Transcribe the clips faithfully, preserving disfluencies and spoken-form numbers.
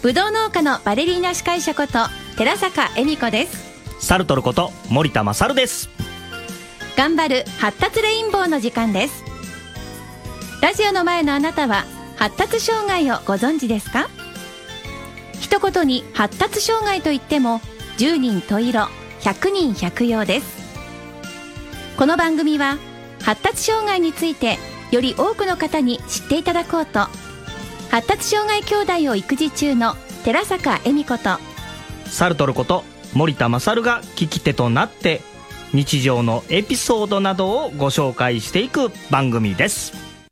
ぶどう農家のバレリーナ司会者こと寺坂恵美子です。 サルトルこと森田勝です。 頑張る発達レインボーの時間です。ラジオの前のあなたは発達障害をご存知ですか？一言に発達障害といってもじゅうにん十色ひゃくにん百葉です。この番組は発達障害についてより多くの方に知っていただこうと、発達障害兄弟を育児中の寺坂恵美子とサルトルこと森田勝が聞き手となって日常のエピソードなどをご紹介していく番組です。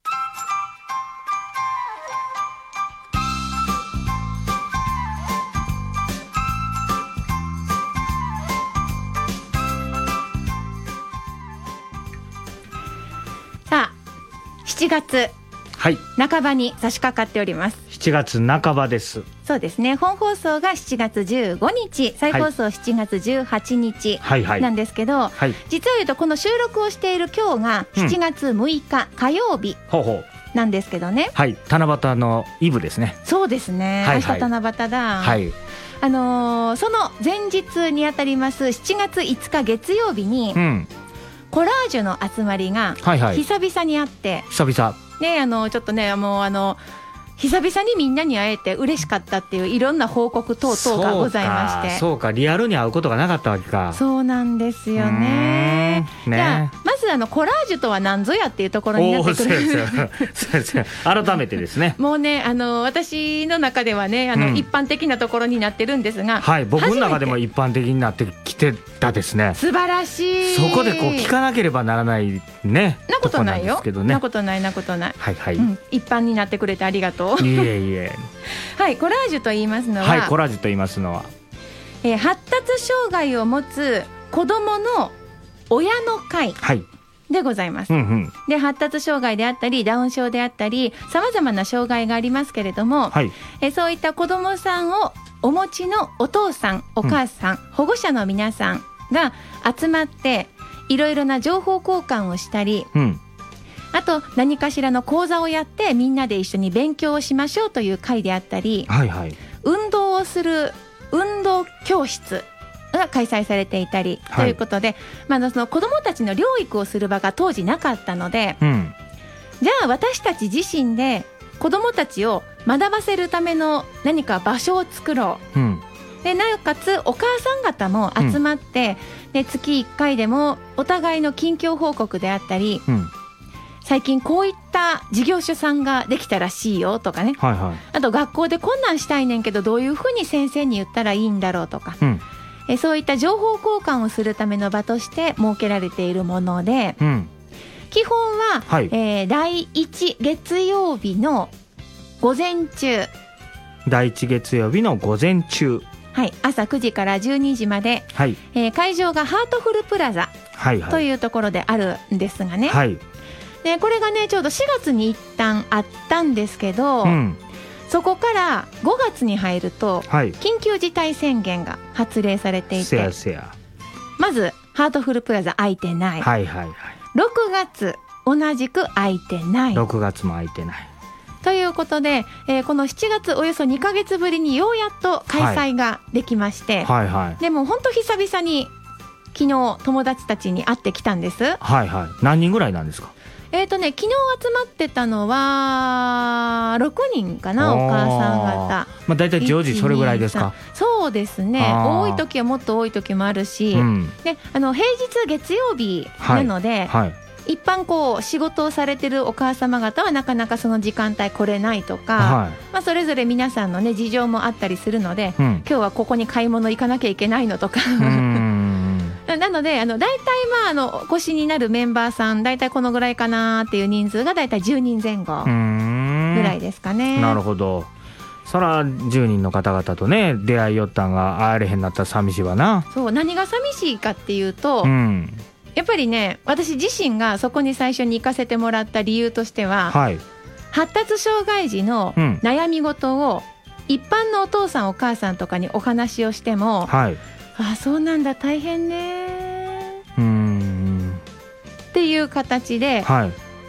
さあしちがつはい半ばに差し掛かっております。 しちがつなかばです。 そうですね、本放送がしちがつじゅうごにち、再放送しちがつじゅうはちにちなんですけど、はいはい、実は言うとこの収録をしている今日がしちがつむいか火曜日なんですけどね、 うん、はい、七夕のイブですね。 そうですね、はいはい、明日七夕だ、はい、あのー、その前日にあたりますしちがついつか月曜日に、うん、コラージュの集まりが久々にあって、はいはい、久々ね、あのちょっとね、もうあの久々にみんなに会えて嬉しかったっていういろんな報告等々がございまして、 そうか、そうか、リアルに会うことがなかったわけか。 そうなんですよね。ね、じゃあまずあのコラージュとは何ぞやっていうところになってくる。 改めてですね、 もうね、あの私の中ではね、あの、うん、一般的なところになってるんですが、 はい、僕の中でも一般的になってきてたですね。 素晴らしい。 そこでこう聞かなければならないね。 なことないよ、 とこなんですけどね。 なことないなことない、 はいはい、 うん、一般になってくれてありがとう。 いえいえはい、コラージュと言いますのは、 はい、コラージュと言いますのは、 えー、発達障害を持つ子どもの親の会でございます、はい、うんうん、で発達障害であったりダウン症であったりさまざまな障害がありますけれども、はい、えー、そういった子どもさんをお持ちのお父さんお母さん、うん、保護者の皆さんが集まっていろいろな情報交換をしたり、うん、あと何かしらの講座をやってみんなで一緒に勉強をしましょうという会であったり、はいはい、運動をする運動教室が開催されていたり、はい、ということで、まあ、その子どもたちの療育をする場が当時なかったので、うん、じゃあ私たち自身で子どもたちを学ばせるための何か場所を作ろう、うん、でなおかつお母さん方も集まって、うん、で月いっかいでもお互いの近況報告であったり、うん、最近こういった事業所さんができたらしいよとかね、はいはい、あと学校でこんなんしたいねんけどどういうふうに先生に言ったらいいんだろうとか、うん、えそういった情報交換をするための場として設けられているもので、うん、基本は、はい、えー、だいいち月曜日の午前中、 だいいち月曜日の午前中、 はい、朝くじからじゅうにじまで、はい、えー、会場がハートフルプラザというところであるんですがね、はい、でこれがねちょうどしがつに一旦あったんですけど、うん、そこからごがつに入ると、はい、緊急事態宣言が発令されていて、せやせや、まずハートフルプラザ空いてない、はいはいはい、ろくがつ同じく空いてない、 ろくがつも空いてないということで、えー、このしちがつおよそにかげつぶりにようやっと開催ができまして、はいはいはい、でも本当久々に昨日友達たちに会ってきたんです。 はいはい。何人ぐらいなんですか？ えーとね、昨日集まってたのはろくにんかな、お母さん方、 まあ、だいたい常時それぐらいですか？ そうですね、多い時はもっと多い時もあるし、うん、であの平日月曜日なので、はいはい、一般こう仕事をされてるお母様方はなかなかその時間帯来れないとか、はい、まあ、それぞれ皆さんの、ね、事情もあったりするので、うん、今日はここに買い物行かなきゃいけないのとかなのであの大体まああのお越しになるメンバーさん大体このぐらいかなっていう人数が大体じゅうにんぜん後ぐらいですかね。 なるほど。そらじゅうにんの方々とね出会いよったんが会えれへんなったら寂しいわな。 そう、何が寂しいかっていうと、うん、やっぱりね私自身がそこに最初に行かせてもらった理由としては、はい、発達障害児の悩み事を一般のお父さんお母さんとかにお話をしても、はい、あ、そうなんだ大変ね、うーんっていう形で、はい、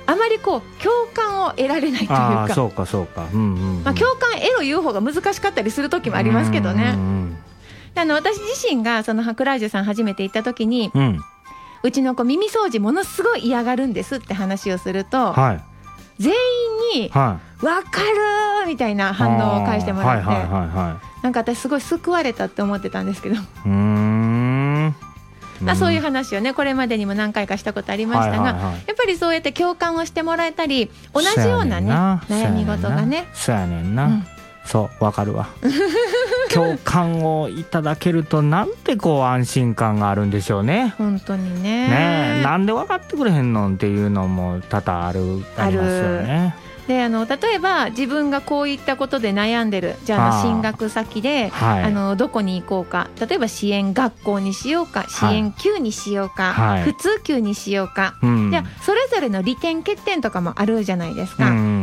あまりこう共感を得られないというか、 あそうかそうか、うんうんうん、 まあ、共感得ろ言う方が難しかったりする時もありますけどね。 うんうんうんあの私自身がそのハクラージュさん初めて行った時に、 うん、 うちの子耳掃除ものすごい嫌がるんですって話をすると、はい、全員に、はい、分かるみたいな反応を返してもらって、はいはいはいはい、なんか私すごい救われたって思ってたんですけど、うーん、まあ、そういう話をねこれまでにも何回かしたことありましたが、はいはいはい、やっぱりそうやって共感をしてもらえたり同じようなね悩み事がね、 そうやねんな、うん、そうわかるわ共感をいただけるとなんてこう安心感があるんでしょうね。 本当に ね, ねなんで分かってくれへんのっていうのも多々あるありますよね。 であの例えば自分がこういったことで悩んでる、じゃあ、 あの進学先で あ、はい、あのどこに行こうか、例えば支援学校にしようか、支援級にしようか、はい、普通級にしようか、うん、じゃあそれぞれの利点欠点とかもあるじゃないですか、うんうんうん、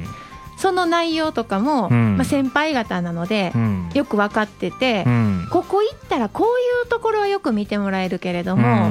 その内容とかも、うんまあ、先輩方なので、うん、よく分かってて、うん、ここ行ったらこういうところはよく見てもらえるけれども、うん、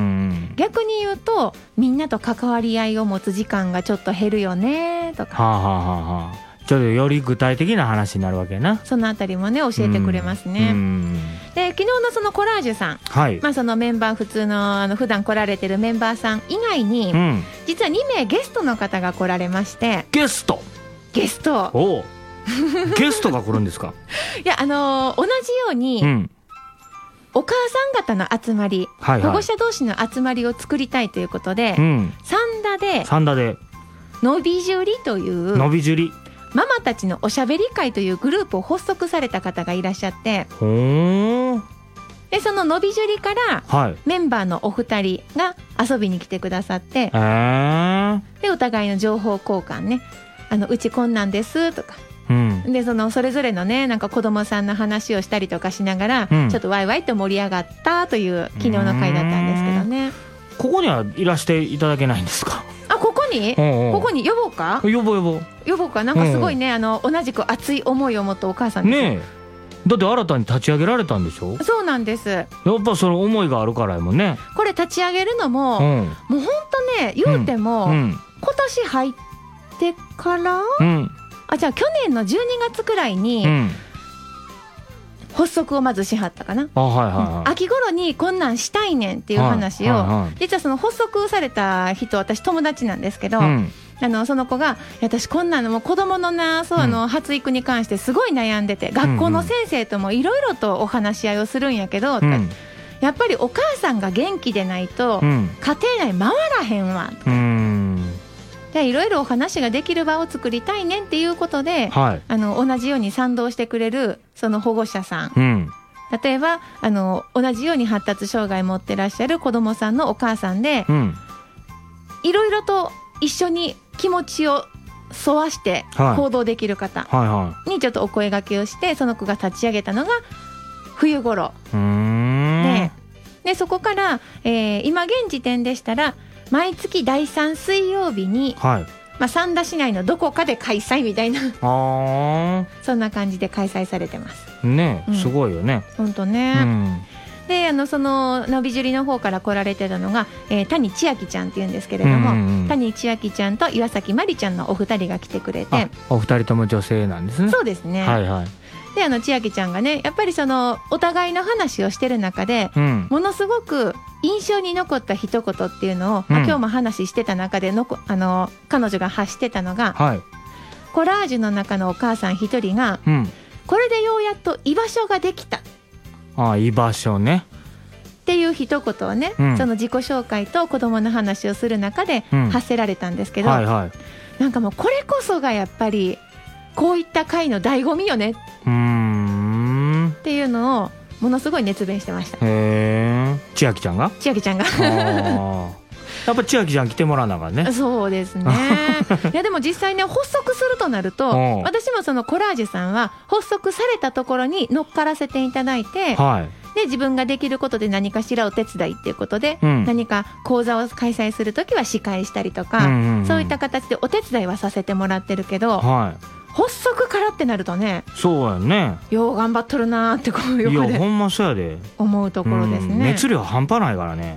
逆に言うとみんなと関わり合いを持つ時間がちょっと減るよねとか、はあはあはあ、 ちょっとより具体的な話になるわけな。 そのあたりもね教えてくれますね、うん、で昨日のそのコラージュさん、はいまあ、そのメンバー普通 の, あの普段来られてるメンバーさん以外に、うん、実はにめいゲストの方が来られまして。 ゲストゲストおゲストが来るんですかいや、あのー、同じように、うん、お母さん方の集まり、はいはい、保護者同士の集まりを作りたいということで、うん、三田で三田でのびじゅりというのびじゅりママたちのおしゃべり会というグループを発足された方がいらっしゃって、ほーでそののびじゅりから、はい、メンバーのお二人が遊びに来てくださって、えー、でお互いの情報交換ね、あのうちこんなんですとか、うん、でそのそれぞれのねなんか子供さんの話をしたりとかしながら、うん、ちょっとワイワイって盛り上がったという昨日の回だったんですけどね。 ここにはいらしていただけないんですか？ あ、ここにおうおうここに呼ぼうか？ 呼ぼう呼ぼう呼ぼうか。なんかすごいね、あの同じく熱い思いを持ったお母さんですね。えだって新たに立ち上げられたんでしょ？ そうなんです。やっぱその思いがあるからやもんね。 これ立ち上げるのも、うん、もうほんとね言うても、うんうん、今年入ってから、うん、あじゃあ去年のじゅうにがつくらいに、うん、発足をまずしはったかな。あ、はいはいはい、秋頃にこんなんしたいねんっていう話を、はいはいはい、実はその発足された人私友達なんですけど、うん、あのその子が私こんなのも子供のなそうあの発育に関してすごい悩んでて、うん、学校の先生ともいろいろとお話し合いをするんやけど、うん、やっぱりお母さんが元気でないと、うん、家庭内回らへんわとか、いろいろお話ができる場を作りたいねんっていうことで、はい、あの同じように賛同してくれるその保護者さん、うん、例えばあの同じように発達障害持ってらっしゃる子どもさんのお母さんで、いろいろと一緒に気持ちを沿わして行動できる方にちょっとお声掛けをして、その子が立ち上げたのが冬頃で、でそこから、えー、今現時点でしたら毎月だいさん水曜日に、はいまあ、三田市内のどこかで開催みたいなあそんな感じで開催されてますね、うん、すごいよね本当ね、うん、であのそののびじゅりの方から来られてたのが、えー、谷千秋ちゃんっていうんですけれども、うんうん、谷千秋ちゃんと岩崎まりちゃんのお二人が来てくれて、 お二人とも女性なんですね。 そうですね、はいはい。であの千秋ちゃんがねやっぱりそのお互いの話をしてる中で、うん、ものすごく印象に残った一言っていうのを、うんまあ、今日も話してた中でのこあの彼女が発してたのが、はい、コラージュの中のお母さん一人が、うん、これでようやっと居場所ができた。 ああ居場所ねっていう一言をね、うん、その自己紹介と子供の話をする中で発せられたんですけど、うんはいはい、なんかもうこれこそがやっぱりこういった会の醍醐味よねうーんっていうのをものすごい熱弁してました。 へー千秋ちゃんが千秋ちゃんがやっぱ千秋ちゃん来てもらわながらね。 そうですねいやでも実際ね発足するとなると私もそのコラージュさんは発足されたところに乗っからせていただいて、はい、で自分ができることで何かしらお手伝いっていうことで、うん、何か講座を開催するときは司会したりとか、うんうんうん、そういった形でお手伝いはさせてもらってるけど、はい発足からってなるとねそうやねよう頑張っとるなーってこう横でいやほんまそうやで思うところですね。 熱量半端ないからね。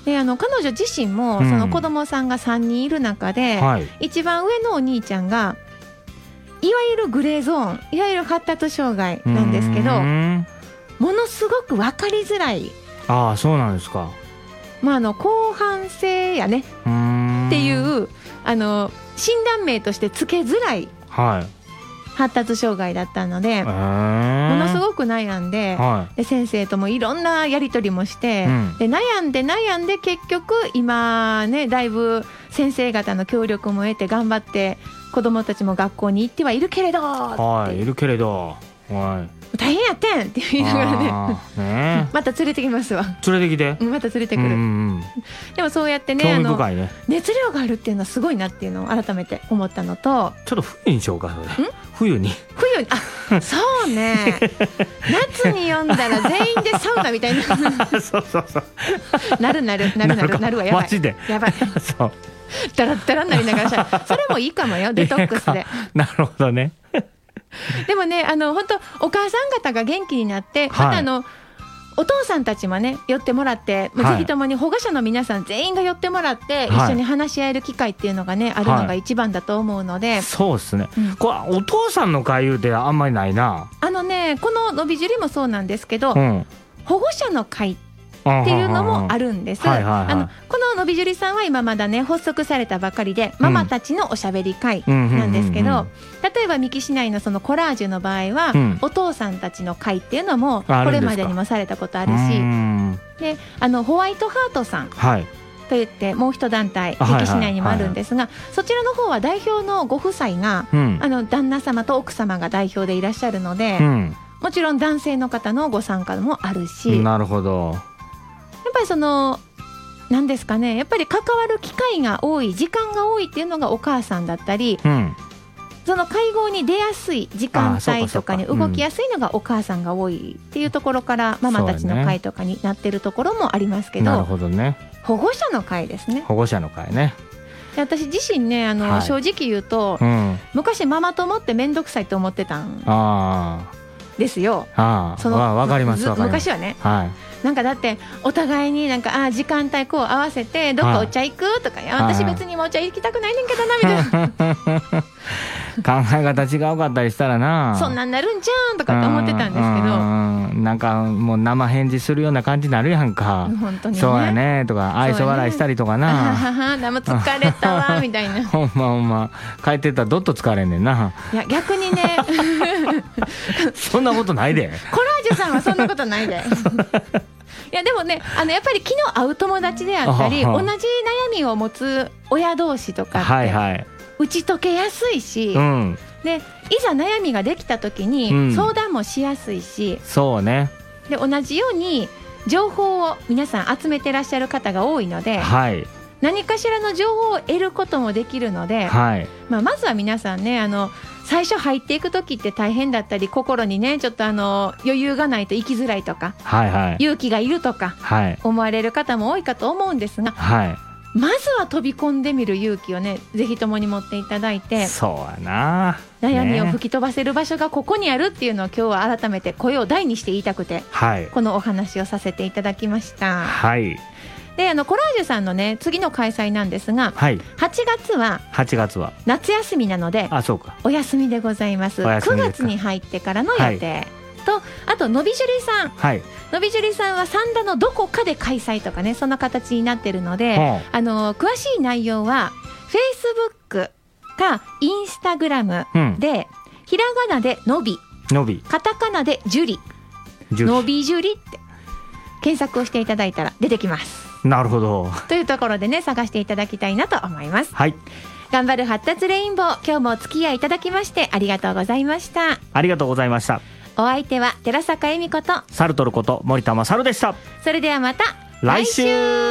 であの彼女自身もその子供さんがさんにんいる中で、うんはい、一番上のお兄ちゃんがいわゆるグレーゾーン、いわゆる発達障害なんですけど、ものすごく分かりづらい。 ああ、そうなんですか。 まあ、あの広範性やねっていうあの診断名としてつけづらい発達障害だったので、はい、ものすごく悩んで、はい、で先生ともいろんなやり取りもして、うん、で悩んで悩んで結局今ねだいぶ先生方の協力も得て頑張って子どもたちも学校に行ってはいるけれど、 はい、いるけれど、はい、 大変やってんって言いながら ね, ねまた連れてきますわ。 連れてきてまた連れてくる、うんうん、でもそうやってね、 興味深いね、 あの熱量があるっていうのはすごいなっていうのを改めて思ったのと、 ちょっと冬にしようか。それ冬に冬にあそうね夏に読んだら全員でサウナみたいなそうそうそうなるなるなるなるなるわ。やばいマジでやばいそうダラッダラになりながらしゃそれもいいかもよ、デトックスで。 なるほどねでもね、あの本当お母さん方が元気になって、はい、またあのお父さんたちもね寄ってもらって、はい、ぜひともに保護者の皆さん全員が寄ってもらって、はい、一緒に話し合える機会っていうのがねあるのが一番だと思うので、はい、 そうですね、うん、これお父さんの会であんまりないな。 あのねこののびじゅりもそうなんですけど、うん、保護者の会っていうのもあるんです。あのこののびじゅりさんは今まだね発足されたばかりで、ママたちのおしゃべり会なんですけど、例えば三木市内のそのコラージュの場合は、うん、お父さんたちの会っていうのもこれまでにもされたことあるし、であのホワイトハートさん、はい、といってもう一団体三木市内にもあるんですが、はいはいはい、そちらの方は代表のご夫妻が、うん、あの旦那様と奥様が代表でいらっしゃるので、うん、もちろん男性の方のご参加もあるし。 なるほど。 やっぱりその何ですかね、やっぱり関わる機会が多い、時間が多いっていうのがお母さんだったり、うん、その会合に出やすい時間帯とかに動きやすいのがお母さんが多いっていうところから、ママたちの会とかになってるところもありますけど、 なるほどね、 保護者の会ですね。 保護者の会ね。 で私自身ねあの、はい、正直言うと、うん、昔ママ友って面倒くさいと思ってたんですよ。 ああ、そのわかりますわかります。 昔はね、はい、なんかだってお互いになんかあ時間帯こう合わせてどっかお茶行くとか、はい、私別にもお茶行きたくないねんけどなみたいな考え方違うかったりしたらな、 そんなんなるんじゃんとかって思ってたんですけど、 なんかもう生返事するような感じになるやんか。 本当にね、 そうやねとか愛想笑いしたりとかな、 ね、でも疲れたわみたいなほんまほんま帰ってったらどっと疲れんねんな。 いや逆にねそんなことないでコラージュさんはそんなことないでいやでもねあのやっぱり気の合う友達であったり、同じ悩みを持つ親同士とかって、はいはい、打ち解けやすいし、うん、でいざ悩みができた時に相談もしやすいし、 うん、そうね。 で同じように情報を皆さん集めてらっしゃる方が多いので、はい、何かしらの情報を得ることもできるので、はいまあ、まずは皆さんねあの最初入っていく時って大変だったり、心にねちょっとあの余裕がないと生きづらいとか、はいはい、勇気がいるとか、はい、思われる方も多いかと思うんですが、はい、まずは飛び込んでみる勇気をねぜひともに持っていただいて、 そうやな、 悩みを吹き飛ばせる場所がここにあるっていうのを今日は改めて声を大にして言いたくて、はい、このお話をさせていただきました。はい。であのコラージュさんのね次の開催なんですが、はい、はちがつははちがつは夏休みなので、あそうかお休みでございます。くがつに入ってからの予定、はい、とあとのびじゅりさん、はい、のびじゅりさんは三田のどこかで開催とかねそんな形になってるので、はあ、あの詳しい内容は Facebook か Instagram で、うん、ひらがなでのび、のびカタカナでじゅり、のびじゅりって検索をしていただいたら出てきます。 なるほど。 というところでね探していただきたいなと思います。はい。頑張る発達レインボー、今日もお付き合いいただきましてありがとうございました。 ありがとうございました。 お相手は寺坂恵美子とサルトルこと森田勝でした。 それではまた来週。